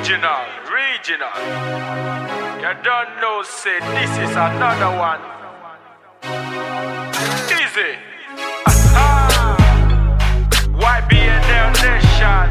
Regional. You don't know, say this is another one. Easy. YBNL Nation.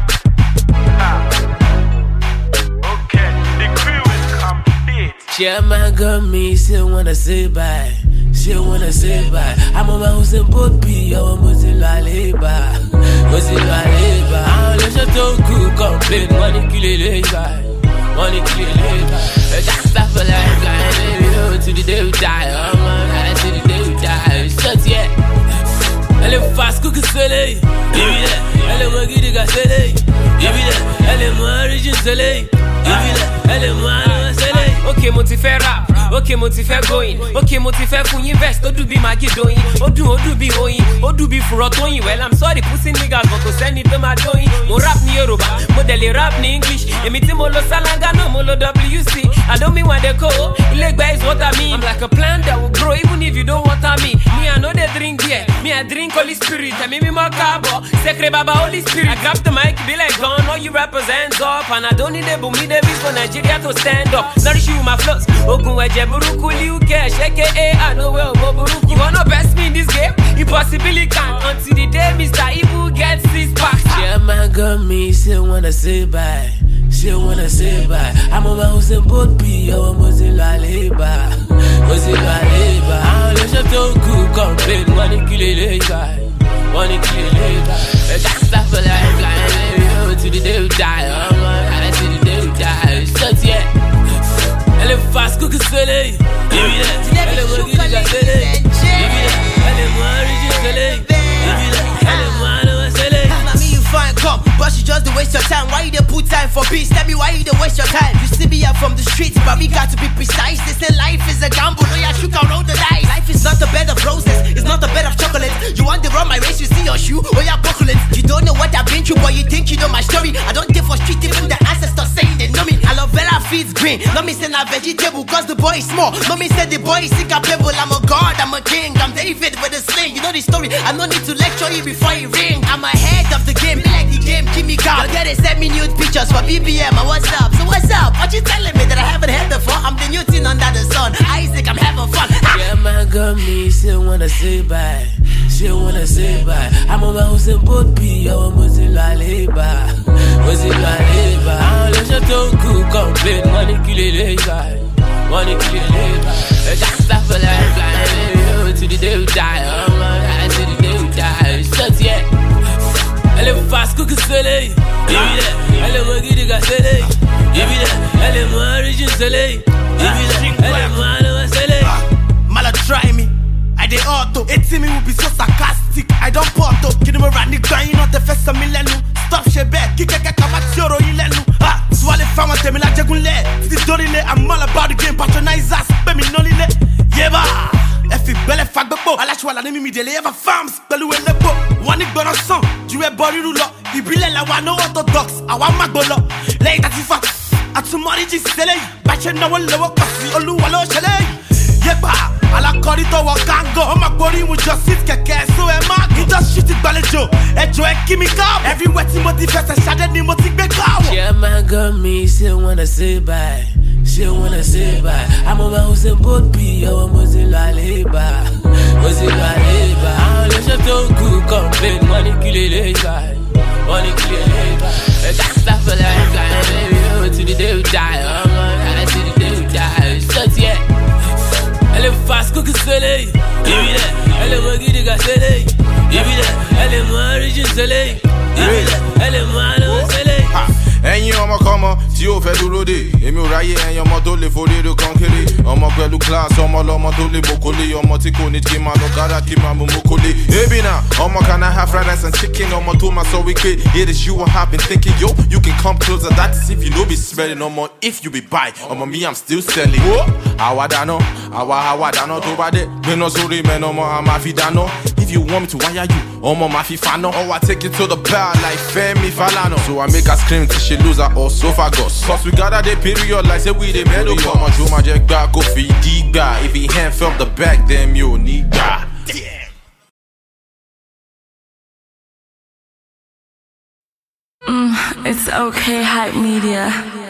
Okay, the crew is complete. Yeah, my girl, me still wanna say bye. Still wanna say bye. I'm on my house in Bobby, I'm on Mozilla. I'm just so cool, complain, money kill it, money kill it. That's stuff for life, guys. To the day we die, to the day we die. Shut yet. Elle est fast, cook it, soleil. Elle est moi qui diga soleil. Elle est moi origin soleil. Elle est moi soleil. Ok, mon ti fait rap. Ok, mon ti fait going. Ok, mon ti fait fouille vest. Oh, do be magi doing. Oh, do be oing. Oh, do be for rotoing. Well, I'm sorry, pussy niggas, but to send it to my doing. Mo rap ni Yoruba, mo deli rap ni English. Emi ti mo lo salanga, no mo lo WC. I don't mean what they call. Ilegba is what I mean. I'm like a plant that will grow even if you don't water me. Me, I know they drink beer. Me, I drink Holy Spirit. I mean, me more carbo. Secret Baba Holy Spirit. I grab the mic, be like gone. All you rappers hands up. And I don't need a boom, me the beats for Nigeria to stand up. Nourish you with my flows. Ogun weje buruku liu cash. AKA, I know where go buruku. You wanna best me in this game? Impossibly can't. Until the day Mr. Evil gets his packs. Yeah, my girl, me still wanna say bye. Still wanna say bye. I'm on my house in Bobby, I'm on Mozilla. I'm just so cool, complain, money kill it, money kill it. That's stuff for life, guys. To the day we die, to the day we die. Shut yet. Elle est fast, cook it, soleil. Elle est moi qui diga soleil. Elle est moi origin soleil. Elle est moi soleil. Fine, come, but you just waste your time. Why you dey put time for peace? Tell me why you dey waste your time. You see me up from the streets, but we got to be precise. They say life is a gamble, no, you can roll the dice. Life is not a bed of roses, it's not a bed of chocolate. You want to run my race, you see your shoe, or your bucklet. You don't know what I've been through, but you think you know my story. I don't care for street, even the ancestors saying they know me. I love Bella feeds green, no me say not vegetable, cause the boy is small. No me say the boy is incapable, I'm a god, I'm a king, I'm David with a sling. You know the story, I no need to lecture you before you ring. I'm ahead of the game, like the game, give me God. You'll get it, send me nude pictures for BBM, what's up? So what's up? What you telling me that I haven't had before? I'm the new thing under the sun, Isaac, I'm having fun. Yeah, my girl, me still wanna say bye. Still wanna say bye. I'm on my house in Bobby, I'm on Mozilla. I'm just so cool, complain, money kill it, money kill it. That's stuff for life, guys. To the day we die, to the day we die. Shut yet. Elle est fast, cook it, soleil. Elle est moi qui diga soleil. Elle est moi origin soleil. Elle est moi soleil. Mala try me, I dey auto. 18 me will be so sarcastic. I don't porto. Kid me run the grind, not the first millennium. Stop shebe, kikeke kamatioro ilenu. Ah, swale fama temi la jegunle. Still dorine, I'm all about the game. Patronize us, be me nolile. Yeba. If you belle fagbebo, alachwa la nemi mi dele eva farms, pelu elebo. Wani gbona son, juwe bori rulo. Ibile la wa no orthodox, awa magbolo. Lay that if atumari ji sele, bache na wo lewo kasi oluwa lo shele. Yeba, ala kori to wo kango, oma bori mu just sit keke so e ma. He just shit it balejo, ejo e kimi ka. Everywhere ti motivate, shade ni mo ti gbe ka. Yeah, my girl, me still wanna say bye. Still wanna say bye. I'm on my house in Bobby, I'm on Mozilla. I'm just so cool, complain, money kill it, money kill it. That's stuff for life, guys. To the day we die, to the day we die. Shut yet. Elle est fast, cook it, soleil. Elle est moi qui diga soleil. Elle est moi origin soleil. Elle est moi soleil. Ẹ̀yin ọmọ kọ́mọ tí ó fẹ́ dúró dé èmi ò ráyè ẹ̀yin ọmọ tó lè forí èrò kan kéré ọmọ pẹ̀lú class ọmọ lọmọ tó lè mokole ọmọ tí kò ní kí máa lọ gára kí máa mú mokole. Ebi na ọmọ can I have fried rice and chicken ọmọ tó máa sọ wípé it is you I have been thinking yo you can come closer that is if you no be smelling ọmọ if you be buy ọmọ me I'm still selling. Àwa dáná tó bá dé gbéná sórí mẹ́nà ọmọ a máa fi dáná. If you want me to wire you ọmọ máa fi faná. Oh I take it to the bar like Femi Falana. So I make her scream till she lose her esophagus. Cause we gather the period like say we the middle. Ọmọ jó máa jẹ gbá kó fi dí gbà. If he hand felt the back then mi ò ní gbà. It's okay, Hype Media.